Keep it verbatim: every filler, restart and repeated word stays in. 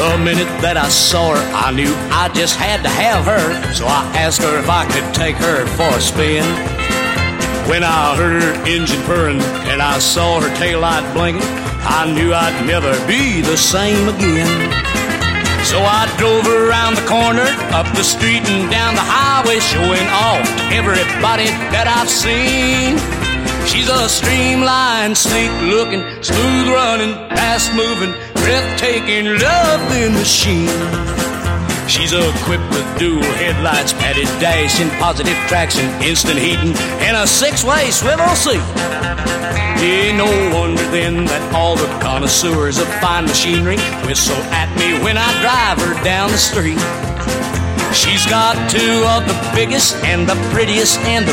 The minute that I saw her, I knew I just had to have her. So I asked her if I could take her for a spin. When I heard her engine purring and I saw her taillight blinking, I knew I'd never be the same again. So I drove around the corner, up the street and down the highway, showing off to everybody that I've seen. She's a streamlined, sleek-looking, smooth-running, fast-moving, breathtaking, lovely machine. She's equipped with dual headlights, padded dash, and positive traction, instant heating, and a six-way swivel seat. Yeah, no wonder then that all the connoisseurs of fine machinery whistle at me when I drive her down the street. She's got two of the biggest and the prettiest and the